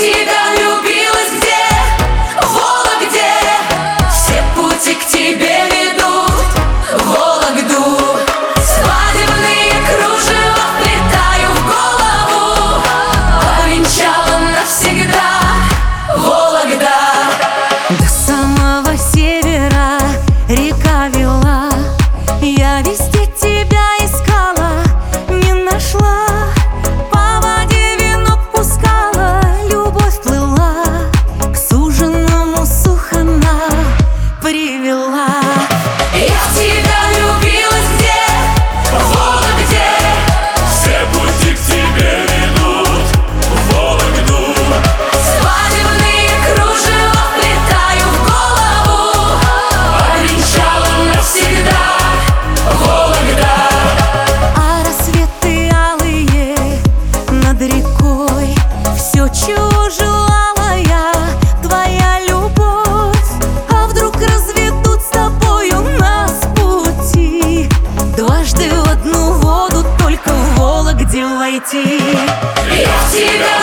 тебя влюбилась где? В Вологде. Все пути к тебе ведут в Вологду. Свадебные кружева вплетаю в голову. Повенчала навсегда Вологда. До самого севера река вела, я везде тебя искала, не нашла. По воде венок пускала, любовь плыла, к суженому сухана привела. Я в тебя влюбилась где? В Вологде. Все пути к тебе ведут в Вологду. Свадебные кружева вплетаю в голову. Повенчала навсегда Вологда. А рассветы алые над рекой, все, чего желала я, твоя любовь. А вдруг разведут с тобою нас пути, дважды в одну воду только в Вологде войти. Я в тебя